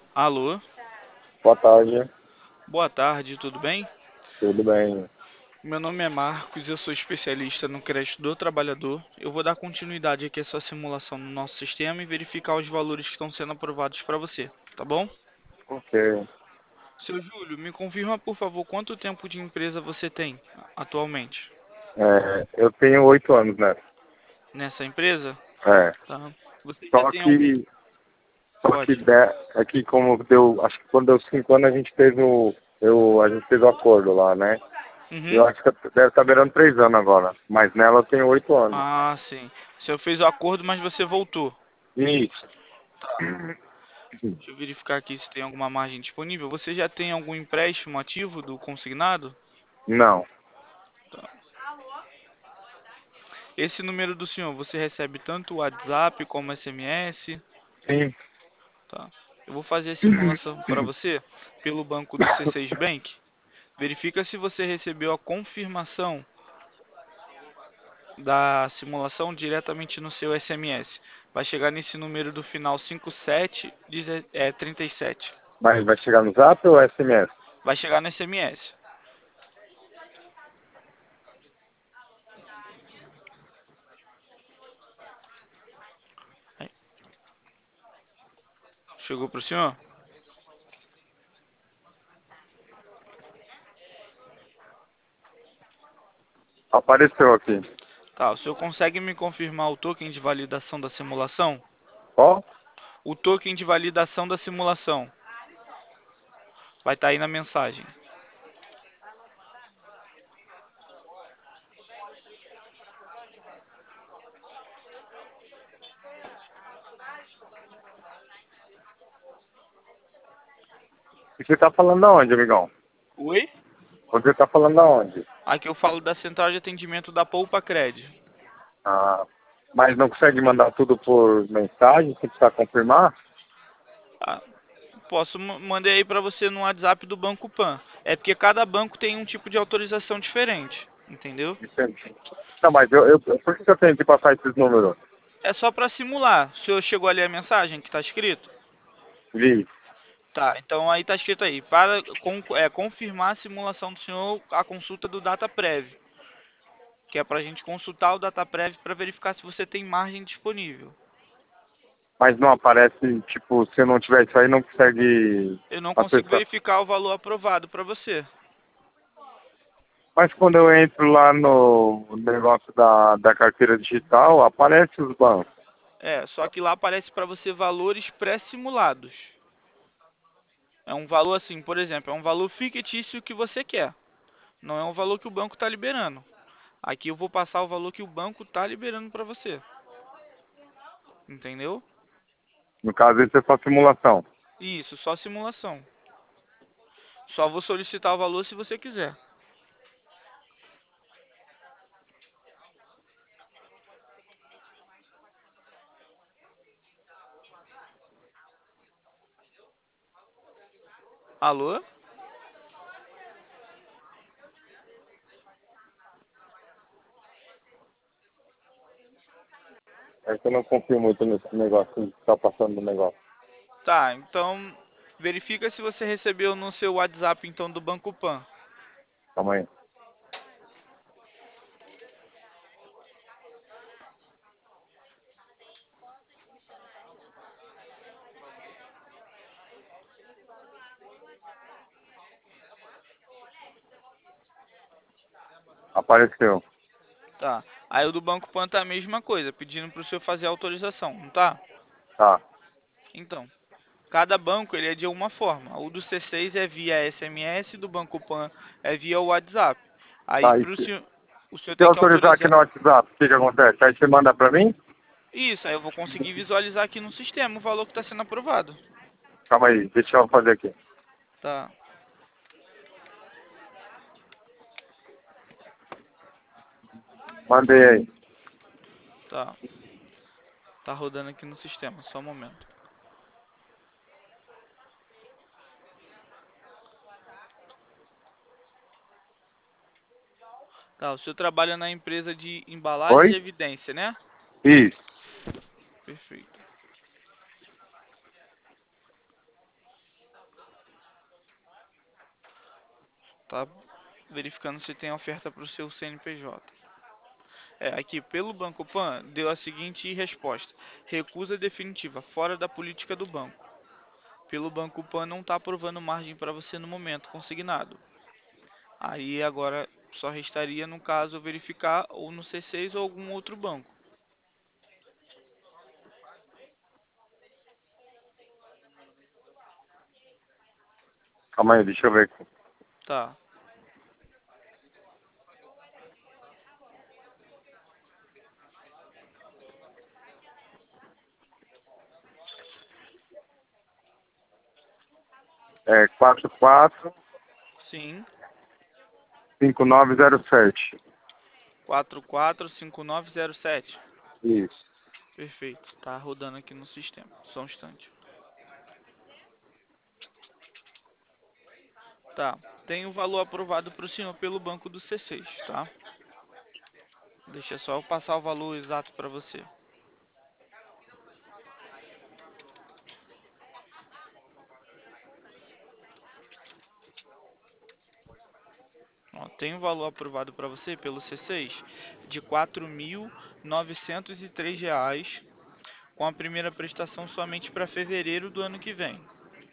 Alô, Boa tarde, boa tarde, tudo bem? tudo bem? Meu nome é Marcos, eu sou especialista no crédito do trabalhador. Eu vou dar continuidade aqui à sua simulação no nosso sistema e verificar os valores que estão sendo aprovados para você, tá bom? Ok. Seu Júlio, me confirma por favor quanto tempo de empresa você tem atualmente Eu tenho 8 anos, né? nessa empresa, É, tá? Você já só tem algum... que, só que Pode. é que como deu, acho que quando deu 5 anos a gente fez a gente fez o acordo lá, né? E eu Uhum. acho que deve estar beirando 3 anos agora, mas nela eu tenho 8 anos. Ah, sim. O senhor fez o acordo, mas você voltou. Isso. Deixa eu verificar aqui se tem alguma margem disponível. Você já tem algum empréstimo ativo do consignado? Não, Esse número do senhor, você recebe tanto WhatsApp como SMS, sim. tá? Eu vou fazer a simulação para você pelo banco do C6 Bank. Verifica se você recebeu a confirmação da simulação diretamente no seu SMS. Vai chegar nesse número do final 5737. Mas vai chegar no Zap ou SMS? Vai chegar no SMS. Aí, chegou para o senhor? Apareceu aqui. Tá, o senhor consegue me confirmar o token de validação da simulação? Ó, O token de validação da simulação vai estar aí na mensagem. e você tá falando aonde, amigão? Oi? Você tá falando aonde? Aqui eu falo da central de atendimento da Poupa Cred. Ah, mas não consegue mandar tudo por mensagem, você precisa confirmar? Ah, posso mandar aí para você no WhatsApp do Banco Pan. É porque cada banco tem um tipo de autorização diferente, entendeu? Entendi. Não, mas por que eu tenho que passar esses números? É só para simular. O senhor chegou a ler a mensagem que está escrito? Vi. Tá, então aí está escrito aí. Confirmar a simulação do senhor, a consulta do DataPrev, que é para a gente consultar o DataPrev para verificar se você tem margem disponível. Mas não aparece, tipo, se eu não tiver isso aí, não consegue Eu não consigo acessar. verificar o valor aprovado para você. Mas quando eu entro lá no negócio da carteira digital, aparece os bancos. É, só que lá aparece para você valores pré-simulados. É um valor assim, por exemplo, é um valor fictício que você quer. Não é um valor que o banco está liberando. Aqui eu vou passar o valor que o banco está liberando para você. Entendeu? No caso, isso é só simulação. Isso, só simulação. Só vou solicitar o valor se você quiser. Alô? É que eu não confio muito nesse negócio que está passando no negócio. Tá, então verifica se você recebeu no seu WhatsApp então do Banco Pan. Calma aí. Apareceu. Tá. Aí o do Banco Pan tá a mesma coisa, pedindo para o senhor fazer a autorização, não tá? Tá. Então, cada banco ele é de uma forma. O do C6 é via SMS, do Banco Pan é via WhatsApp. Aí Tá, e pro senhor, o senhor se eu tem que autorizar aqui autorizar. no WhatsApp, o que que acontece? Aí você manda pra mim? Isso, aí eu vou conseguir visualizar aqui no sistema o valor que está sendo aprovado. Calma aí, deixa eu fazer aqui. Tá, Mandei aí. tá. Tá rodando aqui no sistema, só um momento. Tá, o senhor trabalha na empresa de embalagem e Oi? evidência, né? Isso. Perfeito. Tá verificando se tem oferta para o seu CNPJ. Aqui, pelo Banco Pan, deu a seguinte resposta: recusa definitiva, fora da política do banco. Pelo Banco Pan não está aprovando margem para você no momento, consignado. Aí agora só restaria, no caso, verificar ou no C6 ou algum outro banco. Calma aí, deixa eu ver aqui. Tá. É 44 Sim. 5907. 445907. Isso. Perfeito. Tá rodando aqui no sistema. Só um instante. Tá. Tem o valor aprovado para o senhor pelo banco do C6, tá? Deixa só eu passar o valor exato para você. Ó, tem um valor aprovado para você pelo C6 de R$ 4.903, com a primeira prestação somente para fevereiro do ano que vem.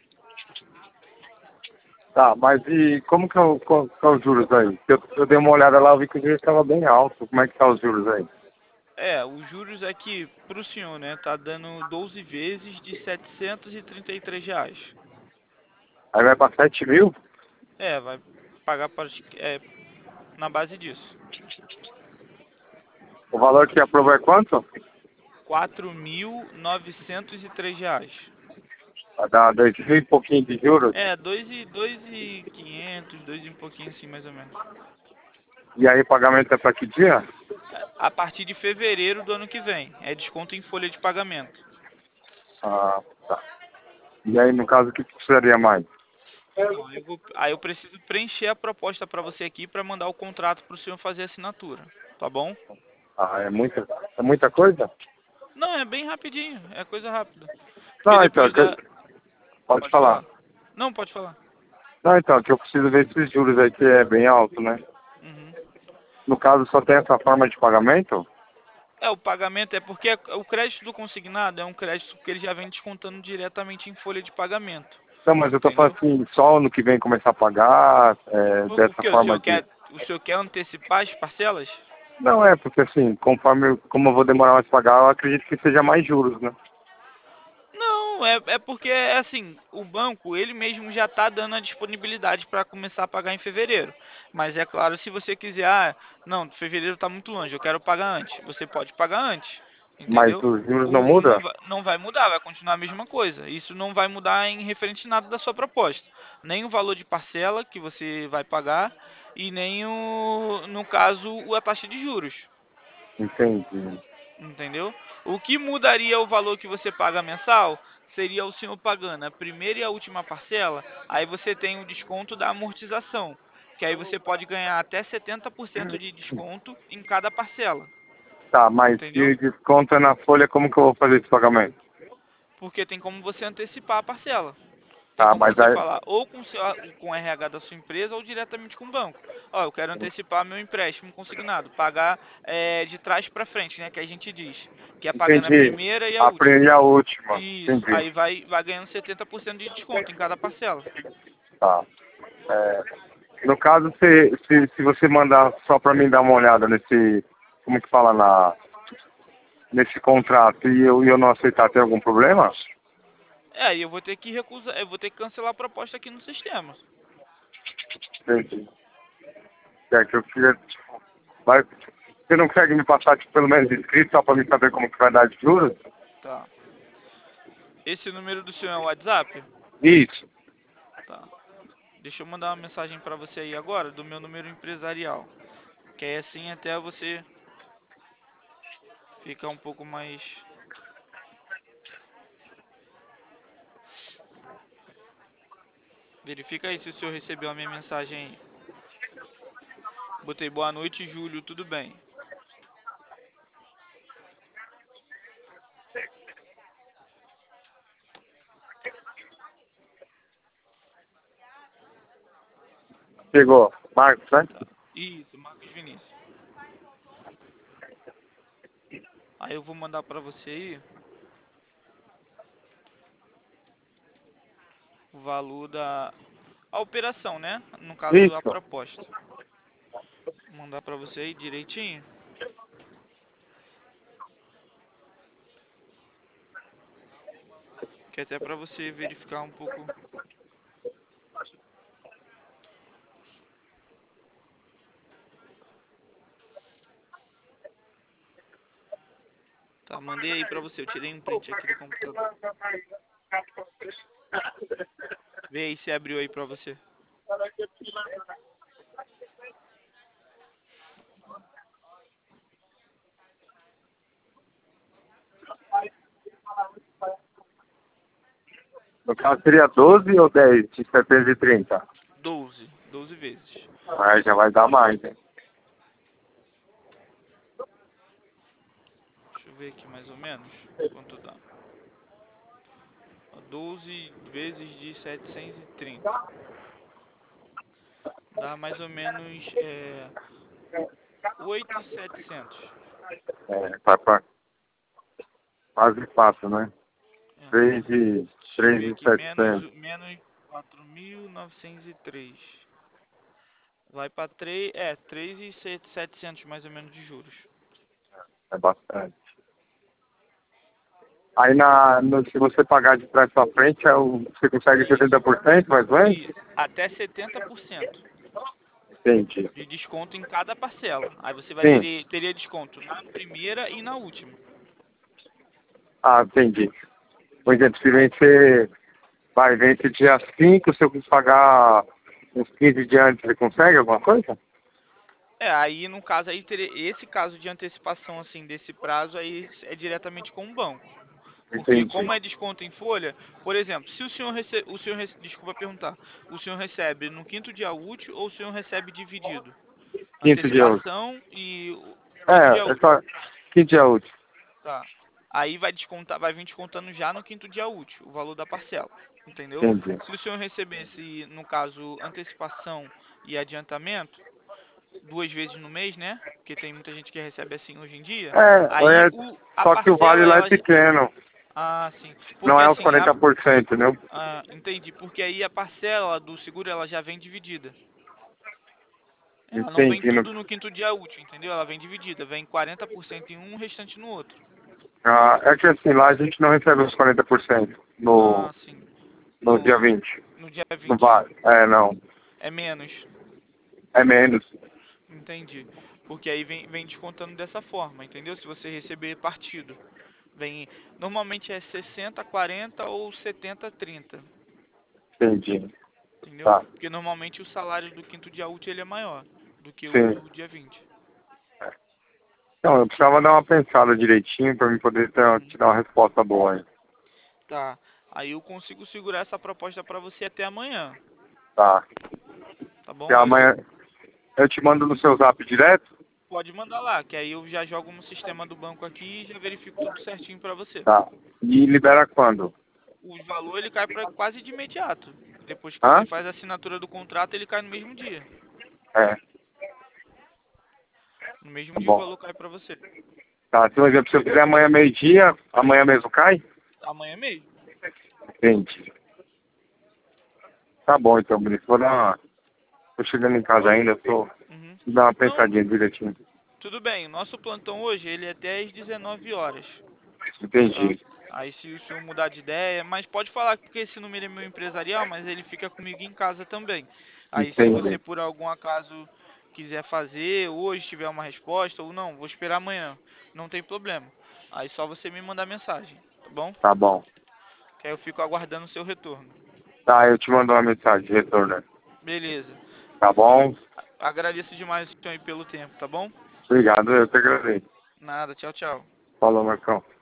Tá, mas e como que é, que é os juros aí? Eu dei uma olhada lá, eu vi que o juros estava bem alto. Como é que tá os juros aí? Os juros aqui para o senhor, né, tá dando 12 vezes de R$ 733. Aí vai para 7 mil? Vai pagar na base disso. O valor que aprovou é quanto? R$ 4.903. Vai dar 2 mil e pouquinho de juros. 2.500, 2 e um pouquinho assim, mais ou menos. E aí o pagamento é para que dia? A partir de fevereiro do ano que vem. É desconto em folha de pagamento. Ah, tá. E aí, no caso, o que precisaria mais? Então, aí eu preciso preencher a proposta para você aqui para mandar o contrato para o senhor fazer a assinatura. Tá bom? Ah, é muita coisa? Não, é bem rapidinho. É coisa rápida. Porque Não, então, depois da... pode Pode falar. falar. Não, pode falar. Não, então, que eu preciso ver esses juros aí que é bem alto, né? Uhum. No caso, só tem essa forma de pagamento? O pagamento é porque o crédito do consignado é um crédito que ele já vem descontando diretamente em folha de pagamento. Não, mas eu tô falando Entendeu? assim, só no que vem começar a pagar, O dessa que forma de... o senhor quer antecipar as parcelas? Não, é, porque assim, como eu vou demorar mais a pagar, eu acredito que seja mais juros, né? Não, é porque assim, o banco ele mesmo já está dando a disponibilidade para começar a pagar em fevereiro. Mas é claro, se você quiser, não, fevereiro está muito longe, eu quero pagar antes. Você pode pagar antes, Mas entendeu? os juros não mudam? Não vai mudar, vai continuar a mesma coisa. Isso não vai mudar em referente a nada da sua proposta. Nem o valor de parcela que você vai pagar e nem no caso, a taxa de juros. Entendi. Entendeu? O que mudaria o valor que você paga mensal seria o senhor pagando a primeira e a última parcela, aí você tem o desconto da amortização, que aí você pode ganhar até 70% de desconto em cada parcela, Tá, mas entendeu? se desconto é na folha, como que eu vou fazer esse pagamento? Porque tem como você antecipar a parcela. Tem Tá, como mas você aí... falar ou com o RH da sua empresa ou diretamente com o banco. Ó, eu quero antecipar meu empréstimo consignado, pagar de trás para frente, né, que a gente diz, que é pagando a Entendi. primeira e a última. Aprendi a última. Isso, Entendi. aí vai ganhando 70% de desconto em cada parcela. Tá. É, no caso, se você mandar só para mim dar uma olhada nesse, como que fala, nesse contrato e eu não aceitar, tem algum problema? E eu vou ter que recusar, eu vou ter que cancelar a proposta aqui no sistema. Entendi. É que eu queria, tipo, você não consegue me passar, tipo, pelo menos escrito, só para mim saber como que vai dar de juros? Tá. Esse número do senhor é o WhatsApp? Isso. Tá. Deixa eu mandar uma mensagem para você aí agora, do meu número empresarial. Que aí assim até você fica um pouco mais... Verifica aí se o senhor recebeu a minha mensagem aí. Botei boa noite, Júlio, tudo bem? Chegou. Marcos, né? Tá. Isso, Marcos Vinícius. Aí eu vou mandar pra você aí o valor da a operação, né? No caso, a Isso. proposta. Vou mandar pra você aí direitinho. Que é até pra você verificar um pouco. Tá, mandei aí pra você. Eu tirei um print aqui do computador. Vê aí se abriu aí pra você. No caso seria 12 ou 10 de 730? 12 vezes. Aí já vai dar mais, hein? Deixa eu ver aqui mais ou menos quanto dá. Ó, 12 vezes de 730. Dá mais ou menos 8.700. É, pra quase 4, né? É, 3 e, deixa eu 3 ver e aqui. Menos, 700. menos 4.903. Vai para 3.700 mais ou menos de juros. É bastante. Aí se você pagar de trás pra frente, você consegue 70% mais ou menos? Isso, até 70% Entendi. de desconto em cada parcela. Aí você vai Sim. teria desconto na primeira e na última. Ah, entendi. Por exemplo, se vencer, vai vencer dia 5, se eu pagar uns 15 dias antes, você consegue alguma coisa? Aí no caso aí teria esse caso de antecipação assim desse prazo aí é diretamente com o banco. Porque Entendi. como é desconto em folha, por exemplo, se desculpa perguntar, o senhor recebe no quinto dia útil ou o senhor recebe dividido? Quinto dia útil. Antecipação e o quinto dia É útil. só quinto dia útil. Tá. Aí vai descontar, vai vir descontando já no quinto dia útil, o valor da parcela. Entendeu? Entendi. Se o senhor recebesse, no caso, antecipação e adiantamento, 2 vezes no mês, né? Porque tem muita gente que recebe assim hoje em dia. Aí É, a só que o vale parcela, lá é ela. pequeno. Ah, sim. Não Porque é os assim, 40%, né? entendi. Porque aí a parcela do seguro ela já vem dividida. Ela não vem Entendi. tudo no quinto dia útil, entendeu? Ela vem dividida. Vem 40% em um, o restante no outro. É que assim, lá a gente não recebe os 40% Ah, sim. no dia 20. No dia Não 20. vale. É, não. É menos. É menos. Entendi. Porque aí vem descontando dessa forma, entendeu? Se você receber partido. Vem, normalmente é 60-40 ou 70-30. Entendi. Entendeu? Tá. Porque normalmente o salário do quinto dia útil ele é maior do que o Sim. do dia 20. Então, eu precisava dar uma pensada direitinho pra mim poder Uhum. te dar uma resposta boa aí. Tá. Aí eu consigo segurar essa proposta pra você até amanhã, Tá. tá E bom? amanhã eu te mando no seu zap direto? Pode mandar lá, que aí eu já jogo no sistema do banco aqui e já verifico tudo certinho pra você. Tá. E libera quando? O valor ele cai para quase de imediato. Depois que você Hã? faz a assinatura do contrato, ele cai no mesmo dia. É. No mesmo Tá dia o bom. valor cai pra você. Tá. Então, por exemplo, se eu fizer amanhã meio-dia, amanhã mesmo cai? Amanhã mesmo. Entendi. Tá bom, então, Bonito. Vou dar uma... Tô chegando em casa ainda, tô... Uhum. Vou dar uma Não, pensadinha direitinho. tudo bem. Nosso plantão hoje ele é até às 19 horas, tá? Entendi. Aí se o senhor mudar de ideia, mas pode falar porque esse número é meu empresarial, mas ele fica comigo em casa também. Aí se você Entendi. por algum acaso quiser fazer, hoje tiver uma resposta ou não, vou esperar amanhã. Não tem problema. Aí só você me mandar mensagem, tá bom? Tá bom. Que aí eu fico aguardando o seu retorno. Tá, eu te mando uma mensagem de retorno. Beleza. Tá bom? Agradeço demais o senhor aí pelo tempo, tá bom? Obrigado, eu te agradeço. Nada, tchau, tchau. Falou, Marcão.